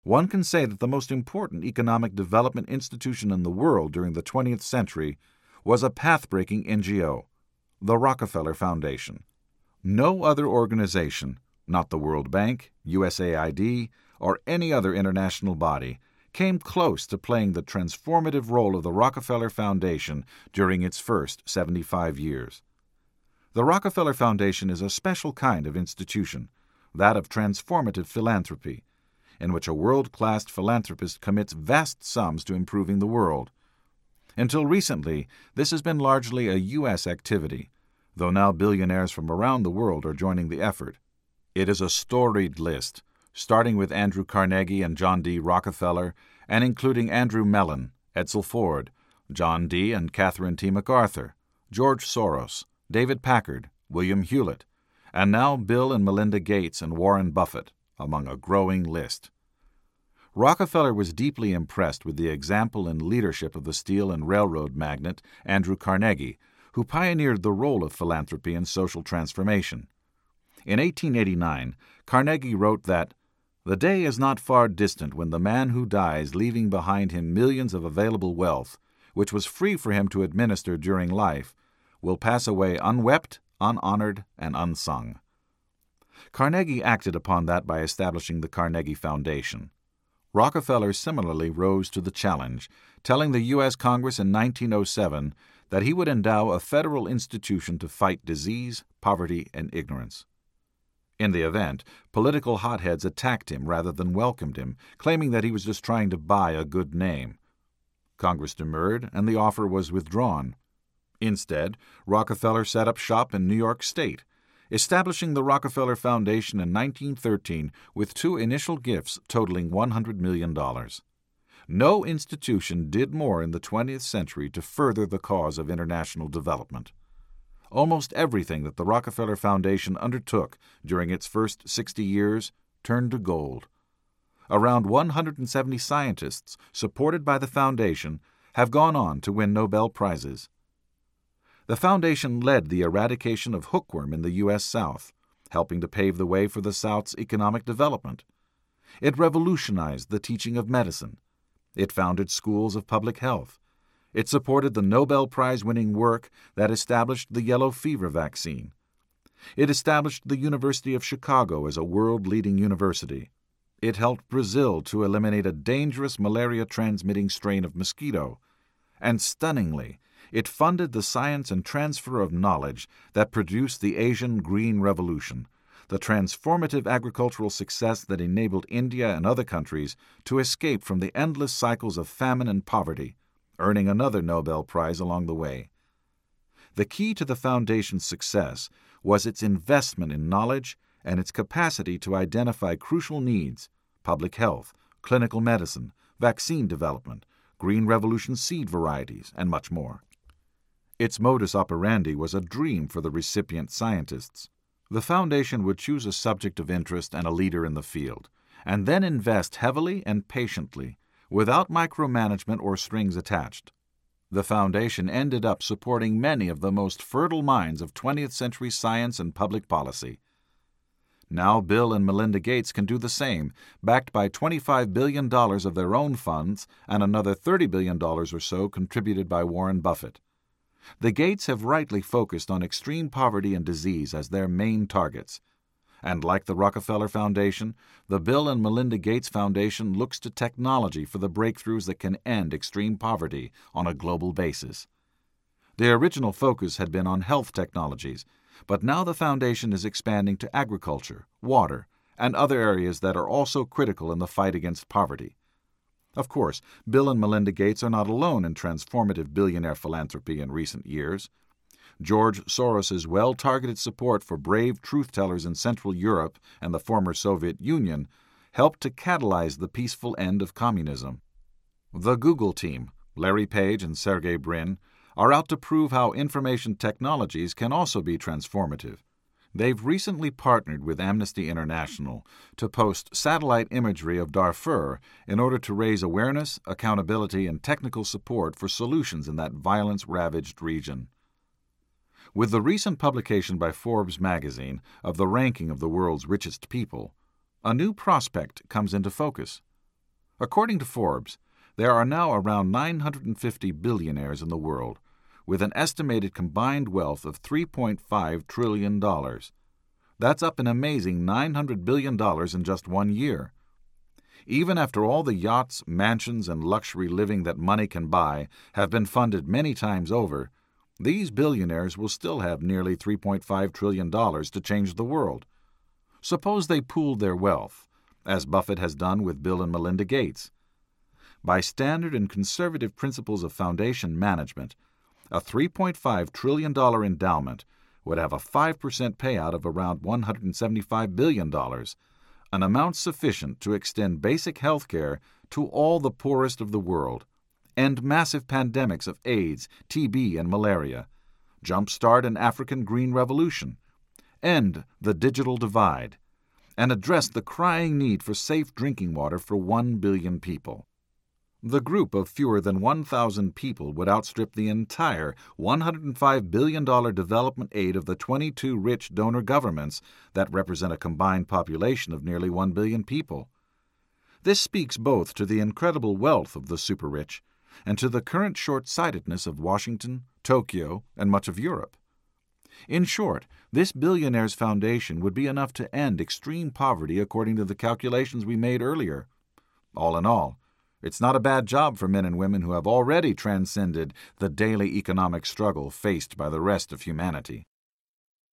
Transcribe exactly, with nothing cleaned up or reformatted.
One can say that the most important economic development institution in the world during the twentieth century was a path-breaking N G O, the Rockefeller Foundation. No other organization, not the World Bank, U S A I D, or any other international body, came close to playing the transformative role of the Rockefeller Foundation during its first seventy-five years. The Rockefeller Foundation is a special kind of institution, that of transformative philanthropy, in which a world-class philanthropist commits vast sums to improving the world. Until recently, this has been largely a U S activity, though now billionaires from around the world are joining the effort. It is a storied list, starting with Andrew Carnegie and John D. Rockefeller, and including Andrew Mellon, Edsel Ford, John D. and Catherine T. MacArthur, George Soros, David Packard, William Hewlett, and now Bill and Melinda Gates and Warren Buffett, among a growing list. Rockefeller was deeply impressed with the example and leadership of the steel and railroad magnate Andrew Carnegie, who pioneered the role of philanthropy in social transformation. In eighteen eighty-nine, Carnegie wrote that, "The day is not far distant when the man who dies leaving behind him millions of available wealth, which was free for him to administer during life, will pass away unwept, unhonored, and unsung." Carnegie acted upon that by establishing the Carnegie Foundation. Rockefeller similarly rose to the challenge, telling the U S Congress in nineteen oh seven that he would endow a federal institution to fight disease, poverty, and ignorance. In the event, political hotheads attacked him rather than welcomed him, claiming that he was just trying to buy a good name. Congress demurred, and the offer was withdrawn. Instead, Rockefeller set up shop in New York State, establishing the Rockefeller Foundation in nineteen thirteen with two initial gifts totaling one hundred million dollars. No institution did more in the twentieth century to further the cause of international development. Almost everything that the Rockefeller Foundation undertook during its first sixty years turned to gold. Around one hundred seventy scientists, supported by the Foundation, have gone on to win Nobel Prizes. The Foundation led the eradication of hookworm in the U S South, helping to pave the way for the South's economic development. It revolutionized the teaching of medicine. It founded schools of public health. It supported the Nobel Prize-winning work that established the yellow fever vaccine. It established the University of Chicago as a world-leading university. It helped Brazil to eliminate a dangerous malaria-transmitting strain of mosquito. And stunningly, it funded the science and transfer of knowledge that produced the Asian Green Revolution, the transformative agricultural success that enabled India and other countries to escape from the endless cycles of famine and poverty, earning another Nobel Prize along the way. The key to the Foundation's success was its investment in knowledge and its capacity to identify crucial needs: public health, clinical medicine, vaccine development, Green Revolution seed varieties, and much more. Its modus operandi was a dream for the recipient scientists. The Foundation would choose a subject of interest and a leader in the field, and then invest heavily and patiently, without micromanagement or strings attached. The Foundation ended up supporting many of the most fertile minds of twentieth century science and public policy. Now Bill and Melinda Gates can do the same, backed by twenty-five billion dollars of their own funds and another thirty billion dollars or so contributed by Warren Buffett. The Gates have rightly focused on extreme poverty and disease as their main targets. And like the Rockefeller Foundation, the Bill and Melinda Gates Foundation looks to technology for the breakthroughs that can end extreme poverty on a global basis. Their original focus had been on health technologies, but now the Foundation is expanding to agriculture, water, and other areas that are also critical in the fight against poverty. Of course, Bill and Melinda Gates are not alone in transformative billionaire philanthropy in recent years. George Soros's well-targeted support for brave truth-tellers in Central Europe and the former Soviet Union helped to catalyze the peaceful end of communism. The Google team, Larry Page and Sergey Brin, are out to prove how information technologies can also be transformative. They've recently partnered with Amnesty International to post satellite imagery of Darfur in order to raise awareness, accountability, and technical support for solutions in that violence-ravaged region. With the recent publication by Forbes magazine of the ranking of the world's richest people, a new prospect comes into focus: According to Forbes, there are now around nine hundred fifty billionaires in the world, with an estimated combined wealth of three point five trillion dollars. That's up an amazing nine hundred billion dollars in just one year. Even after all the yachts, mansions, and luxury living that money can buy have been funded many times over, these billionaires will still have nearly three point five trillion dollars to change the world. Suppose they pooled their wealth, as Buffett has done with Bill and Melinda Gates. By standard and conservative principles of foundation management, a three point five trillion dollars endowment would have a five percent payout of around one hundred seventy-five billion dollars, an amount sufficient to extend basic health care to all the poorest of the world, end massive pandemics of AIDS, T B, and malaria, jumpstart an African green revolution, end the digital divide, and address the crying need for safe drinking water for one billion people. The group of fewer than one thousand people would outstrip the entire one hundred five billion dollars development aid of the twenty-two rich donor governments that represent a combined population of nearly one billion people. This speaks both to the incredible wealth of the super-rich and to the current short-sightedness of Washington, Tokyo, and much of Europe. In short, this billionaire's foundation would be enough to end extreme poverty according to the calculations we made earlier. All in all, it's not a bad job for men and women who have already transcended the daily economic struggle faced by the rest of humanity.